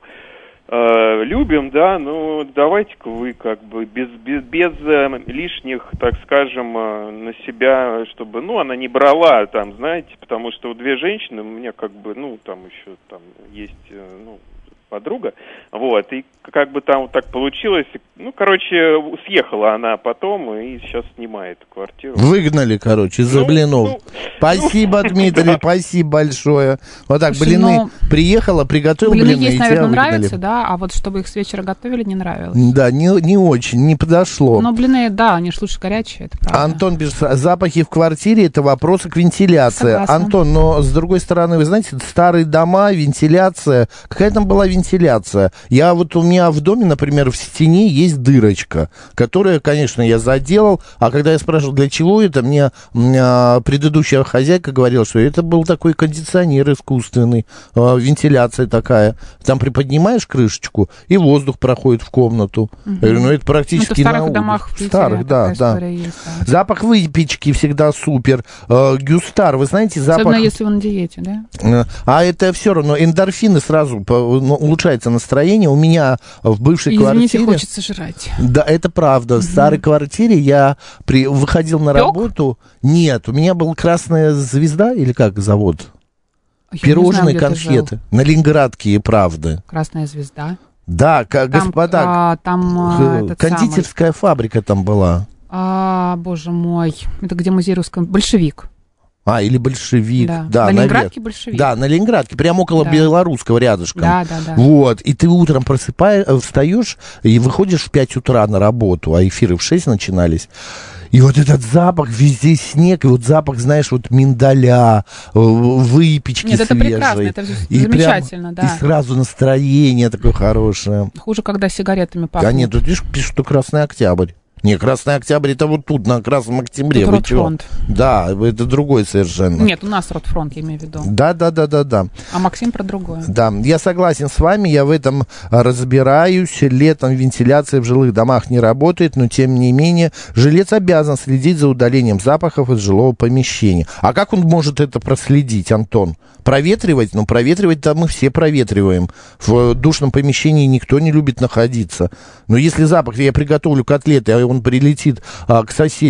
э, любим, да, ну, давайте-ка вы как бы без, без, без э, лишних, так скажем, э, на себя, чтобы, ну, она не брала, там, знаете, потому что вот две женщины, у меня как бы, ну, там еще там есть, э, ну, подруга, вот, и как бы там вот так получилось, ну, короче, съехала она потом и сейчас снимает квартиру. Выгнали, короче, из-за Ну, блинов. ну, Спасибо, ну, Дмитрий, да. спасибо большое. Вот так, Слушай, блины, ну, приехала, приготовила Блины блины, есть, и наверное, тебя нравятся, выгнали. да, а вот чтобы их с вечера готовили, не нравилось. Да, не, не очень, не подошло. Но блины, да, они же лучше горячие, это правда. Антон пишет, запахи в квартире — это вопросы к вентиляции. Согласна. Антон, но с другой стороны, вы знаете, старые дома, вентиляция, какая там была вентиляция? Я вот, у меня в доме, например, в стене есть дырочка, которая, конечно, я заделал, а когда я спрашивал, для чего это, мне а, предыдущая хозяйка говорила, что это был такой кондиционер искусственный, а, вентиляция такая. Там приподнимаешь крышечку, и воздух проходит в комнату. Мгм. Я говорю, ну это практически Ну, это в старых на улице. домах в В Питере старых, да, такая да. история есть, да. Запах выпечки всегда супер. Э, Гюстар, вы знаете, запах... Особенно если вы на диете, да? Э, А это все равно эндорфины сразу по- ну, улучшается настроение. У меня в бывшей Извините, квартире... хочется жрать. Да, это правда. В старой квартире я при... выходил на Пёк? работу. Нет, у меня была красная звезда, или как завод? Я не знаю, Пирожные, где ты жил. конфеты. На Ленинградке, правда. Красная звезда. Да, как, Там, господа, а, там а, х- этот кондитерская фабрика там была. А, боже мой, это где музей русского... Большевик. А, или большевик. Да. Да, На навер- Ленинградке большевик. Да, на Ленинградке, прямо около Да. Белорусского рядышком. Да, да, да. Вот, и ты утром просыпаешь, встаешь и выходишь в пять утра на работу, а эфиры в шесть начинались. И вот этот запах, везде снег, и вот запах, знаешь, вот миндаля, э, выпечки Нет, это свежей. прекрасно, это И замечательно, прям- да. И сразу настроение такое хорошее. Хуже, когда сигаретами пахнет. А нет, тут видишь, пишут, что Красный Октябрь. Не, Красный Октябрь это вот тут, на Красном Октябре. Тут Вы чё? Ротфронт. Да, это другой совершенно. Нет, у нас Ротфронт, я имею в виду. Да, да, да, да, да. А Максим про другое. Да, я согласен с вами, я в этом разбираюсь. Летом вентиляция в жилых домах не работает, но тем не менее жилец обязан следить за удалением запахов из жилого помещения. А как он может это проследить, Антон? Проветривать? Ну, проветривать-то мы все проветриваем. В душном помещении никто не любит находиться. Но если запах, я приготовлю котлеты, а он прилетит а, к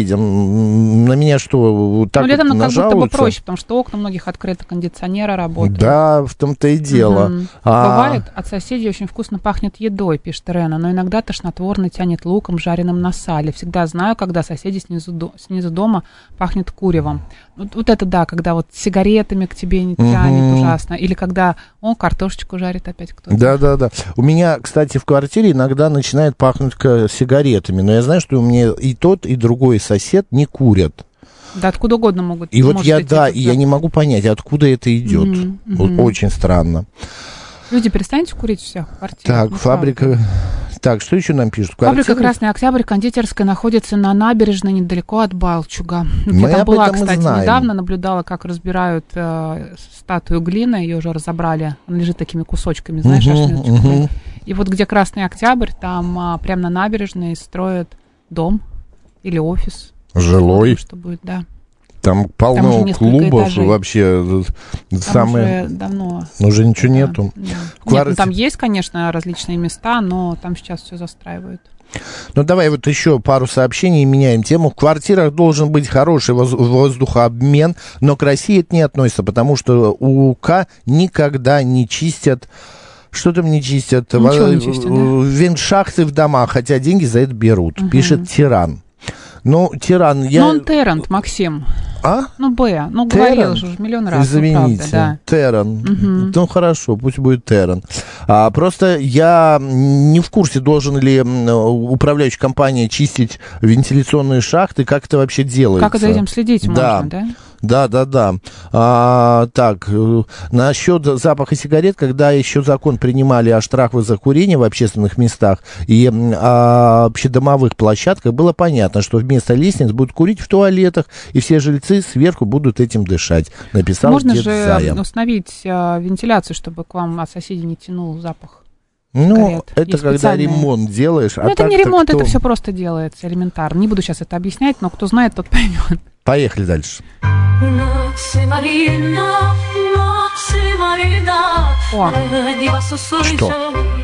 соседям, на меня что, так Ну, летом вот ну, как будто бы нажалуются? проще, потому что окна многих открыты, кондиционеры работают. Да, в том-то и дело. Мгм. А, Бывает, от соседей очень вкусно пахнет едой, пишет Рена, но иногда тошнотворно тянет луком, жареным на сале. Всегда знаю, когда соседи снизу, до- снизу дома пахнет куревом. Вот, вот это да, когда вот сигаретами к тебе не тянет Мгм. ужасно. Или когда, о, картошечку жарит опять кто-то. Да, да, да. У меня, кстати, в квартире иногда начинает пахнуть к- сигаретами, но я знаю, что у меня и тот, и другой сосед не курят. Да, откуда угодно могут. И вот может я, идти да, этот и я запах. не могу понять, откуда это идет. Мгм, Вот мгм. очень странно. Люди, перестаньте курить у всех в квартире. Так, Ну, фабрика... правда. Так, что еще нам пишут? Фабрика Квартира? «Красный Октябрь», кондитерская, находится на набережной недалеко от Балчуга. Вот Мы я там об была, этом и кстати, знаем. недавно, наблюдала, как разбирают э, статую глины, ее уже разобрали, она лежит такими кусочками, знаешь, Мгм, аж ниточками. мгм. И вот где «Красный Октябрь», там а, прямо на набережной строят дом или офис. Жилой. Что будет, да. Там полно Там уже несколько клубов, этажей. вообще Там самое... уже давно. Уже ничего Да, нету. да. Нет, Кварти- ну, там есть, конечно, различные места, но там сейчас все застраивают. Ну, давай вот еще пару сообщений и меняем тему. В квартирах должен быть хороший воз- воздухообмен, но к России это не относится, потому что УК никогда не чистят... Что там не чистят? Ничего не чистят, да? Вентшахты в домах, хотя деньги за это берут, Угу. пишет Тиран. Ну, Тиран, я... Ну, он Террант, Максим. А? Ну, Б. Ну, Терран? говорил же уже миллион раз. Извините, ну, правда, да. Терран. Угу. Ну, хорошо, пусть будет Терран. А, просто я не в курсе, должен ли управляющая компания чистить вентиляционные шахты, как это вообще делается. Как за этим следить да. можно, да? Да, да, да. А, так, насчет запаха сигарет, когда еще закон принимали о штрафах за курение в общественных местах и о общедомовых площадках, было понятно, что вместо лестниц будут курить в туалетах, и все жильцы сверху будут этим дышать, написал Можно дед же Зая. установить а, вентиляцию, чтобы к вам от соседей не тянул запах. Ну, сигарет. это Есть когда специальные. ремонт делаешь. Ну, а это не так-то ремонт, кто... это все просто делается элементарно. Не буду сейчас это объяснять, но кто знает, тот поймет. Поехали дальше. О, Что?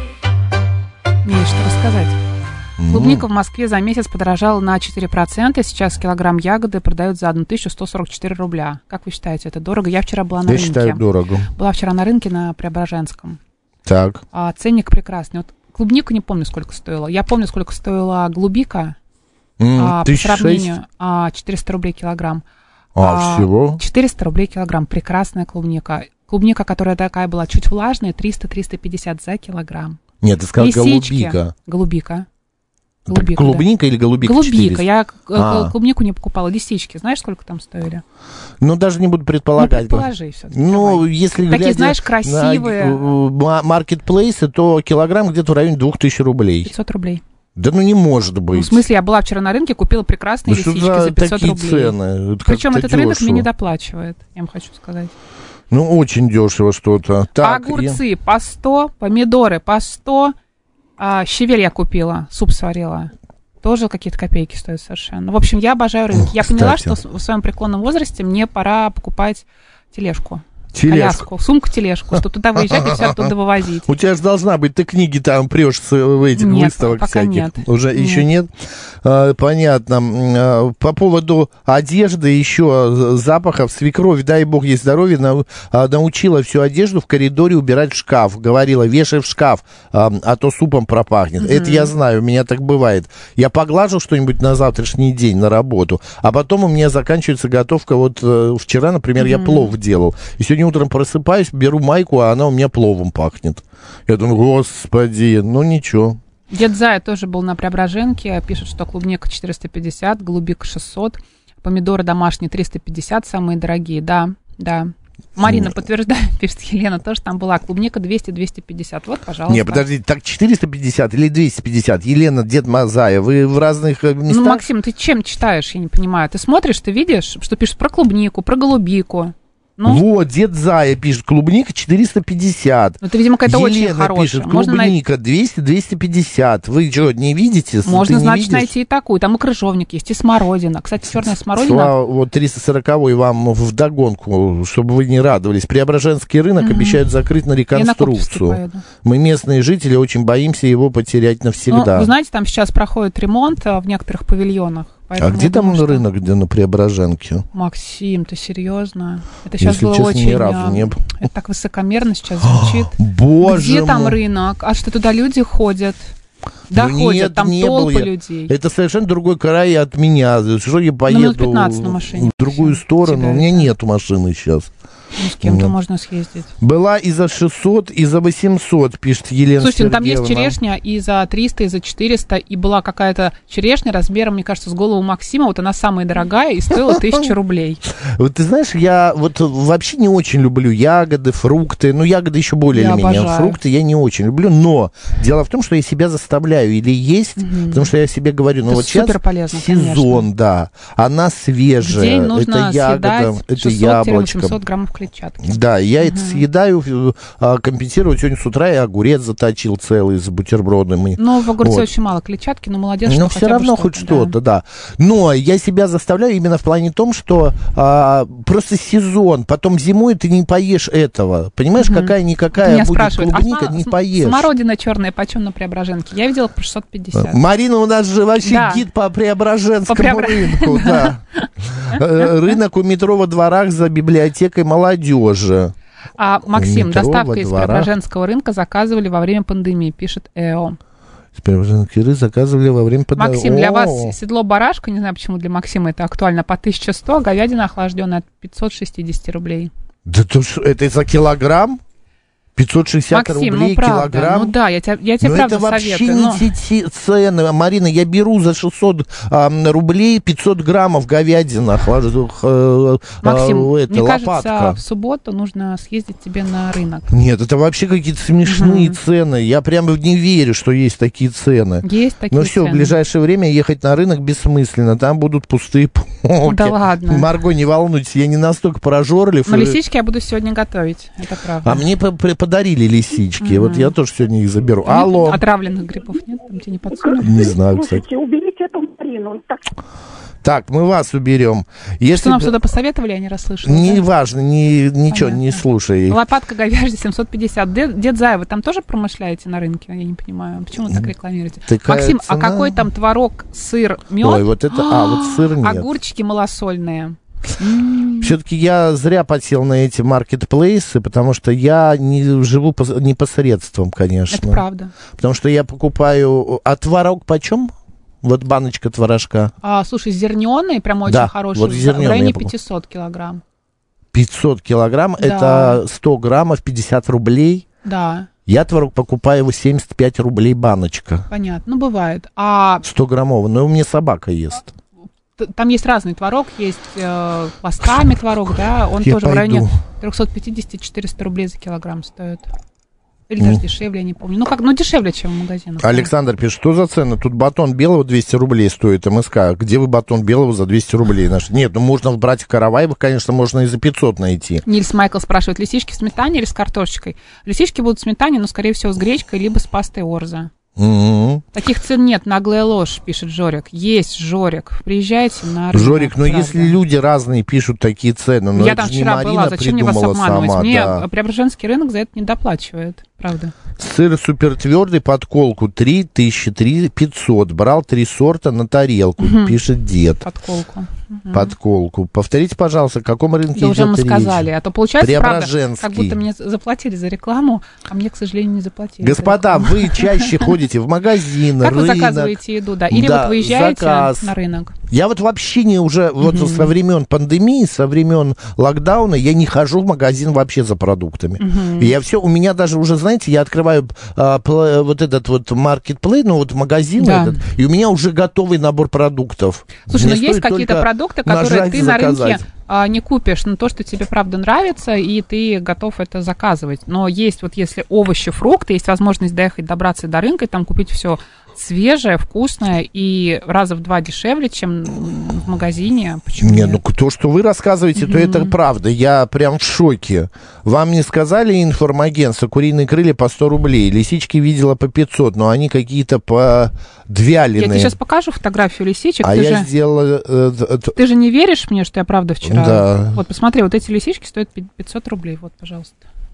мне есть что рассказать. Ну. Клубника в Москве за месяц подорожала на четыре процента. Сейчас килограмм ягоды продают за тысячу сто сорок четыре рубля. Как вы считаете, это дорого? Я вчера была на Я рынке. считаю, дорого. Была вчера на рынке на Преображенском. Так. А, ценник прекрасный. Вот клубнику не помню, сколько стоила. Я помню, сколько стоила голубика. Mm, а, по тысяча шесть? сравнению а, четыреста рублей килограмм. А, А, всего? четыреста рублей килограмм. Прекрасная клубника. Клубника, которая такая была чуть влажная, триста — триста пятьдесят за килограмм. Нет, ты сказал Лисички. голубика. Голубика. Так Голубика, клубника да. или голубика? Голубика. четыреста? Я А. клубнику не покупала. Лисички. Знаешь, сколько там стоили? Ну, даже не буду Ну, предполагать. предположи все-таки. Ну, если Такие, глядя знаешь, красивые. на э, маркетплейсы, то килограмм где-то в районе двух тысяч рублей. пятьсот рублей. Да ну не может быть. Ну, в смысле, я была вчера на рынке, купила прекрасные Ну, что лисички за за пятьсот такие рублей. цены? Это Причем как-то этот рынок дешево. мне не доплачивает, я вам хочу сказать. Ну, очень дешево что-то. Так, Огурцы по сто, помидоры по сто, а, щавель я купила, суп сварила. Тоже какие-то копейки стоят совершенно. В общем, я обожаю рынок. Я Кстати. поняла, что в своем преклонном возрасте мне пора покупать тележку. Тележку. Коляску, сумку-тележку, чтобы туда выезжать и все оттуда вывозить. У тебя же должна быть, ты книги там прешь с э, этих Нет, выставок пока всяких. нет. Уже Нет. еще нет? А, понятно. А, по поводу одежды, еще запахов, свекровь, дай бог ей здоровья, нау- а, научила всю одежду в коридоре убирать в шкаф. Говорила, вешай в шкаф, а, а то супом пропахнет. Мгм. Это я знаю, у меня так бывает. Я поглажу что-нибудь на завтрашний день на работу, а потом у меня заканчивается готовка. Вот э, вчера, например, я Мгм. плов делал. И сегодня утром просыпаюсь, беру майку, а она у меня пловом пахнет. Я думаю, господи, ну ничего. Дед Зая тоже был на Преображенке, пишет, что клубника четыреста пятьдесят, голубика шестьсот, помидоры домашние триста пятьдесят, самые дорогие, да, да. Марина подтверждает, пишет Елена, тоже там была клубника двести — двести пятьдесят. Вот, пожалуйста. Не, подождите, так четыреста пятьдесят или двести пятьдесят? Елена, Дед Мазая, вы в разных э, местах? Ну, Максим, ты чем читаешь, я не понимаю. Ты смотришь, ты видишь, что пишут про клубнику, про голубику. Ну, Вот, Дед Зая пишет, клубника четыреста пятьдесят. ну, это, видимо, какая-то очень Елена хорошая. пишет, Можно най- клубника двести — двести пятьдесят. Вы что, не видите? Ты Можно, не значит, видишь? найти и такую. Там и крыжовник есть, и смородина. Кстати, черная смородина. Слава, вот триста сороковой вам вдогонку, чтобы вы не радовались. Преображенский рынок Мгм. обещают закрыть на Я на Купчинский реконструкцию. поеду. Мы, местные жители, очень боимся его потерять Ну, навсегда. вы знаете, там сейчас проходит ремонт а, в некоторых павильонах. А поэтому где я там думаю, что- рынок, где на Преображенке? Максим, ты серьезно? Это сейчас Если было честно, очень... ни разу а, не был. Это так высокомерно сейчас звучит. Боже Где там мой. рынок? А что туда люди ходят? Да, Ну, ходят, нет, там не был толпы я. людей. Это совершенно другой край от меня. Что я поеду минут пятнадцать на машине, в другую Максим, сторону? тебя У меня это- нету машины сейчас. Ну, с кем-то Ну. можно съездить. Была и за шестьсот, и за восемьсот, пишет Елена Слушайте, ну, там есть Сергеевна. черешня и за триста, и за четыреста, и была какая-то черешня размером, мне кажется, с голову Максима. Вот она самая дорогая и стоила тысячу рублей. Вот ты знаешь, я вот вообще не очень люблю ягоды, фрукты. Ну, ягоды еще более Я или менее. обожаю. Фрукты я не очень люблю. Но дело в том, что я себя заставляю или есть, Мгм. потому что я себе говорю, ну Это вот сейчас суперполезно, сезон, конечно. да. Она свежая. В день нужно это ягода, съедать это шестьсот яблочко. восемьсот граммов клетчатки. Да, я это съедаю, а, компенсирую. Сегодня с утра я огурец заточил целый с бутербродами. Но в огурце Вот. очень мало клетчатки, но молодец, что Но хотя все бы равно хоть что-то, да. Но я себя заставляю именно в плане том, что а, просто сезон, потом зимой ты не поешь этого. Понимаешь, Мгм. какая-никакая Меня будет спрашивают, клубника, а сма- не см- поешь. смородина черная почем на Преображенке? Я видела отзывах про шестьсот пятьдесят. Марина, у нас же вообще да. гид по Преображенскому по Преобра... рынку. Да. Рынок у метро во дворах за библиотекой молодежи. А, Максим, доставка из Преображенского рынка заказывали во время пандемии, пишет ЭО. Преображенские заказывали во время пандемии. Максим, для вас седло барашка, не знаю, почему для Максима это актуально, по тысяча сто, а говядина охлажденная от пятьсот шестьдесят рублей. Да то, это за килограмм? пятьсот шестьдесят Максим, рублей ну, правда, килограмм. Ну да, я тебе, я тебе но правда это вообще советую. Не но... те цены. Марина, я беру за шестьсот а, рублей пятьсот граммов говядина. Максим, а, это, мне лопатка. кажется, в субботу нужно съездить тебе на рынок. Нет, это вообще какие-то смешные угу. цены. Я прямо не верю, что есть такие цены. Есть такие Но все, цены. В ближайшее время ехать на рынок бессмысленно. Там будут пустые полки. Да ладно. Марго, не волнуйтесь, я не настолько прожорлив. Но лисички я буду сегодня готовить, это правда. А мне подарили лисички. Mm-hmm. Вот я тоже сегодня их заберу. Нет, алло. Отравленных грибов нет? Там тебе не подсунули? Не знаю, кстати. Слушайте, уберите эту Марину. Так, так мы вас уберем. Если... Что нам сюда посоветовали, я не расслышала. Не да? важно, ни, ничего, не слушай. Лопатка говяжья семьсот пятьдесят. Дед, дед Зая, вы там тоже промышляете на рынке? Я не понимаю. Почему вы так рекламируете? Такая Максим, цена... а какой там творог, сыр, мед? Ой, вот это, а, вот сыр нет. Огурчики малосольные. Все-таки я зря подсел на эти маркетплейсы, потому что я не живу по, непосредством, конечно. Это правда. Потому что я покупаю... А творог почем? Вот баночка творожка. А, слушай, зерненый, прям очень да, хороший. Вот в районе пятьсот килограмм. пятьсот килограмм, да. Это сто граммов, пятьдесят рублей. Да. Я творог покупаю его семьдесят пять рублей баночка. Понятно, ну бывает. А... сто граммовый, но у меня собака ест. Там есть разный творог, есть э, пластами творог, да, он я тоже пойду. В районе триста пятьдесят - четыреста рублей за килограмм стоит. Или даже mm. дешевле, я не помню. Ну, как, ну, дешевле, чем в магазинах. Александр пишет, что за цены? Тут батон белого двести рублей стоит, МСК. Где вы батон белого за двести рублей нашли? Нет, ну, можно в братьях Караваевых, конечно, можно и за пятьсот найти. Нильс Майкл спрашивает, лисички в сметане или с картошечкой? Лисички будут в сметане, но, скорее всего, с гречкой, либо с пастой орза. Mm-hmm. Таких цен нет, наглая ложь, пишет Жорик. Есть Жорик, приезжайте на рынок. Жорик, но правда. Если люди разные пишут такие цены, но я это там же вчера не была, зачем мне вас обманывать? Сама, мне да. Преображенский рынок за это не доплачивает, правда. Сыр супертвердый, подколку три тысячи пятьсот. Брал три сорта на тарелку, угу. пишет дед. Подколку. Угу. Подколку. Повторите, пожалуйста, о каком рынке да идет уже мы речь? сказали, а то получается, правда, Преображенский. как будто мне заплатили за рекламу, а мне, к сожалению, не заплатили. Господа, вы чаще ходите в магазин, как рынок. Как вы заказываете еду, да? Или да, вот выезжаете заказ. на рынок? Я вот вообще не уже, вот mm-hmm. со времен пандемии, со времен локдауна, я не хожу в магазин вообще за продуктами. Mm-hmm. И я все, у меня даже уже, знаете, я открываю а, пл- вот этот вот маркетплей, ну вот магазин да. этот, и у меня уже готовый набор продуктов. Слушай, Мне но есть какие-то продукты, которые ты на рынке а, не купишь, но то, что тебе правда нравится, и ты готов это заказывать. Но есть вот если овощи, фрукты, есть возможность доехать, добраться до рынка и там купить все свежее, вкусное и раза в два дешевле, чем в магазине. Почему не, нет? ну то, что вы рассказываете, mm-hmm. то это правда. Я прям в шоке. Вам не сказали информагентство, куриные крылья по сто рублей, лисички видела по пятьсот, но они какие-то подвяленные. Я тебе сейчас покажу фотографию лисичек. А ты я же, сделала... Э, э, ты же не веришь мне, что я правда вчера... Да. Вот посмотри, вот эти лисички стоят пятьсот рублей. Вот, пожалуйста.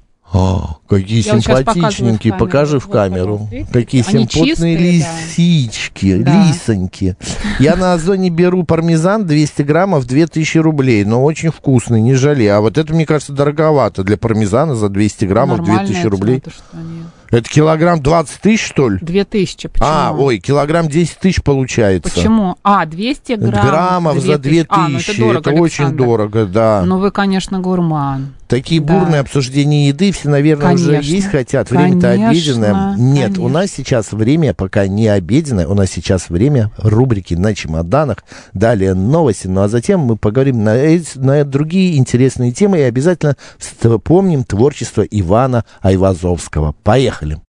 А, какие я симпатичненькие, вот покажи в вот, камеру. Какие Они симпотные чистые, лисички, да. лисоньки. Я на Озоне беру пармезан двести граммов, две тысячи рублей, но очень вкусный, не жалею. А вот это, мне кажется, дороговато для пармезана за двести граммов, две тысячи рублей. Это килограмм двадцать тысяч, что ли? Две тысячи, почему? А, ой, килограмм десять тысяч получается. Почему? А, двести грамм. Граммов за две тысячи, а, ну это, дорого, это очень дорого, да. Ну вы, конечно, гурман. Такие да. бурные обсуждения еды все, наверное, конечно. Уже есть хотят. Время-то конечно, обеденное. Нет, конечно. У нас сейчас время пока не обеденное, у нас сейчас время рубрики «На чемоданах». Далее новости, ну а затем мы поговорим на, эти, на другие интересные темы и обязательно вспомним творчество Ивана Айвазовского. Поехали!